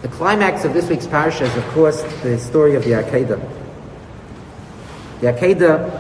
The climax of this week's parsha is, of course, the story of the Akedah. The Akedah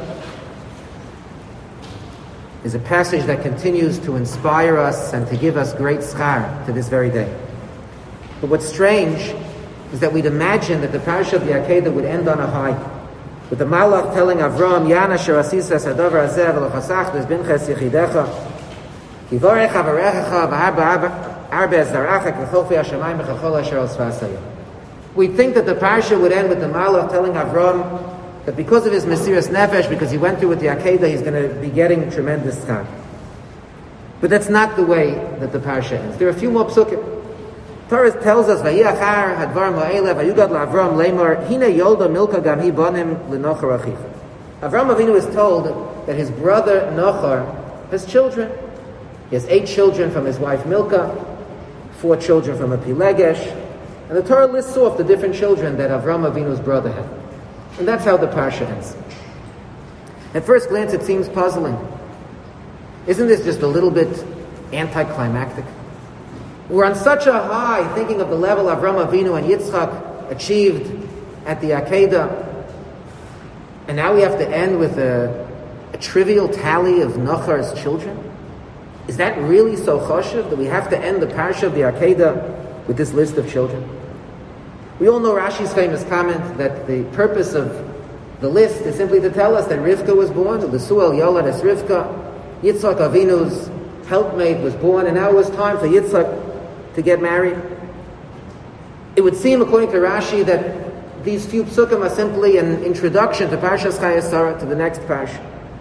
is a passage that continues to inspire us and to give us great schar to this very day. But what's strange is that we'd imagine that the parsha of the Akedah would end on a high, with the Malach telling Avram, Yana asher asisa sadavar hazeh v'lo chasachta binches yichidecha kivorech avarechecha v'harbe zaracha k'chofi hashamayim v'chachol asher al sfasayim. We'd think that the parsha would end with the Malach telling Avram that because of his Mesiras Nefesh, because he went through with the Akedah, he's going to be getting tremendous schar. But that's not the way that the parsha ends. There are a few more psukim. Torah tells us, "Vayiachar hadvar ma'ele vayugad la'Avram lemar hine yolda milka gam hi banim lenochar achicha." Avram Avinu is told that his brother Nochar has children. He has 8 children from his wife Milcah, 4 children from a Pilegesh, and the Torah lists off the different children that Avram Avinu's brother had. And that's how the parsha ends. At first glance, it seems puzzling. Isn't this just a little bit anticlimactic? We're on such a high, thinking of the level Avram Avinu and Yitzchak achieved at the Akedah, and now we have to end with a trivial tally of Nachar's children? Is that really so choshev that we have to end the parsha of the Akedah with this list of children? We all know Rashi's famous comment that the purpose of the list is simply to tell us that Rivka was born, the Suel Yolad es Rivka, Yitzchak Avinu's helpmate was born, and now it was time for Yitzchak to get married. It would seem, according to Rashi, that these few psukim are simply an introduction to Parshas Chayei Sarah, to the next parsha.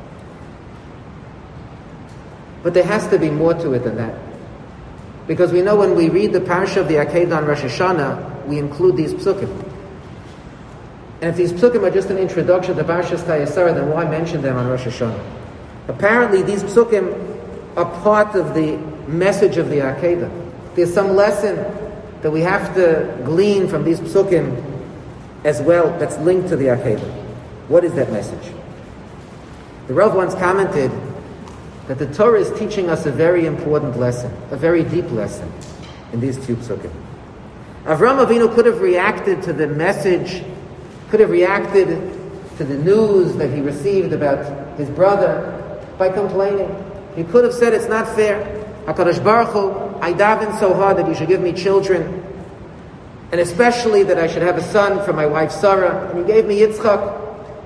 But there has to be more to it than that. Because we know when we read the parsha of the Akedah on Rosh Hashanah, we include these psukim. And if these psukim are just an introduction to Parshas Chayei Sarah, then why mention them on Rosh Hashanah? Apparently, these psukim are part of the message of the Akedah. There's some lesson that we have to glean from these psukim as well that's linked to the Akedah. What is that message? The Rav once commented that the Torah is teaching us a very important lesson, a very deep lesson in these few psukim. Avram Avinu could have reacted to the message, could have reacted to the news that he received about his brother by complaining. He could have said, it's not fair. HaKadosh Baruch Hu, I daven so hard that you should give me children, and especially that I should have a son from my wife Sarah, and you gave me Yitzchak.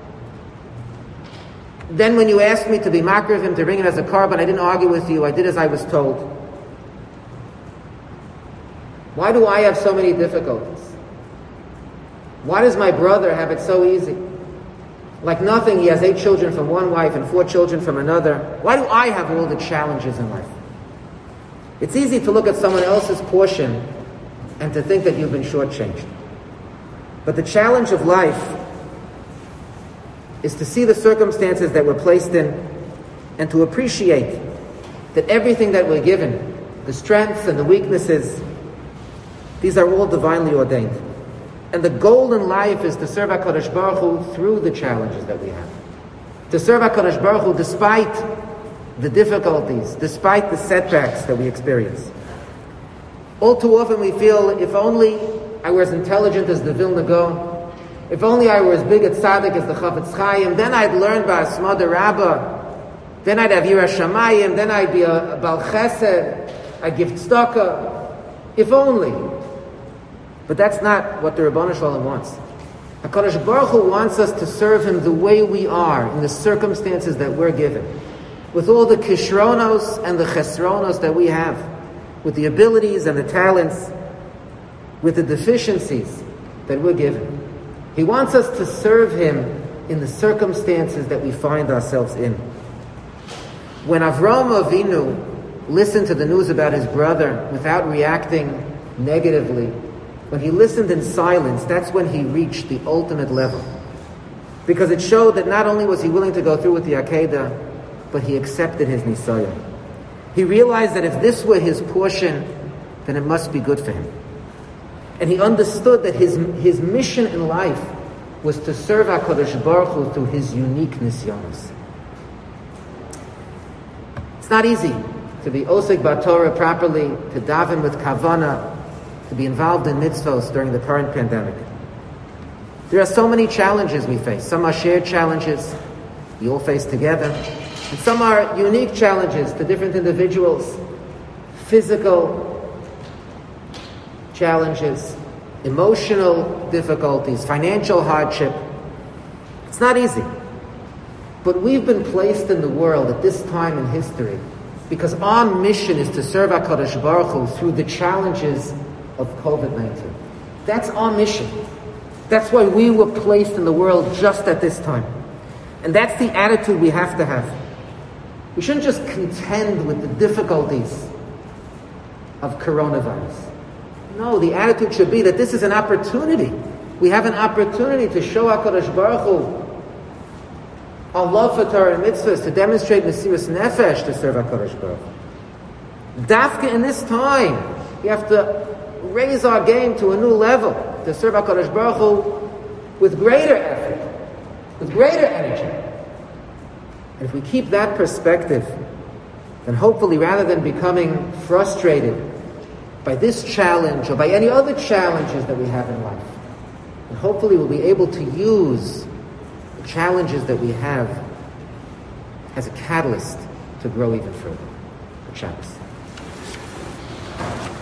Then when you asked me to be makriv of him, to bring him as a carbon, I didn't argue with you, I did as I was told. Why do I have so many difficulties? Why does my brother have it so easy? Like nothing, he has 8 children from one wife and 4 children from another. Why do I have all the challenges in life? It's easy to look at someone else's portion and to think that you've been shortchanged. But the challenge of life is to see the circumstances that we're placed in and to appreciate that everything that we're given, the strengths and the weaknesses, these are all divinely ordained. And the goal in life is to serve HaKadosh Baruch Hu through the challenges that we have. To serve HaKadosh Baruch Hu despite the difficulties, despite the setbacks that we experience. All too often we feel, if only I were as intelligent as the Vilna Gaon, if only I were as big a tzaddik as the Chafetz Chaim, then I'd learn Ba'asma Rabbah, then I'd have Yiras Shamayim, then I'd be a Bal Chesed, I'd give tzedakah. If only. But that's not what the Ribono Shel Olam wants. HaKadosh Baruch Hu wants us to serve Him the way we are, in the circumstances that we're given, with all the kishronos and the chesronos that we have, with the abilities and the talents, with the deficiencies that we're given. He wants us to serve Him in the circumstances that we find ourselves in. When Avram Avinu listened to the news about his brother without reacting negatively, when he listened in silence, that's when he reached the ultimate level. Because it showed that not only was he willing to go through with the Akedah, but he accepted his Nisayon. He realized that if this were his portion, then it must be good for him. And he understood that his mission in life was to serve HaKadosh Baruch Hu through his unique nisyonos. It's not easy to be osek b'Torah properly, to daven with kavana, to be involved in mitzvos during the current pandemic. There are so many challenges we face. Some are shared challenges we all face together, and some are unique challenges to different individuals. Physical challenges, emotional difficulties, financial hardship. It's not easy. But we've been placed in the world at this time in history because our mission is to serve HaKadosh Baruch Hu through the challenges of COVID-19. That's our mission. That's why we were placed in the world just at this time. And that's the attitude we have to have. We shouldn't just contend with the difficulties of coronavirus. No, the attitude should be that this is an opportunity. We have an opportunity to show HaKadosh Baruch Hu our love for Torah and mitzvahs, to demonstrate Mesiras Nefesh to serve HaKadosh Baruch Hu. Dafka in this time, we have to raise our game to a new level, to serve HaKadosh Baruch Hu with greater effort, with greater energy. And if we keep that perspective, then hopefully rather than becoming frustrated by this challenge or by any other challenges that we have in life, and hopefully we'll be able to use the challenges that we have as a catalyst to grow even further. Shabbos.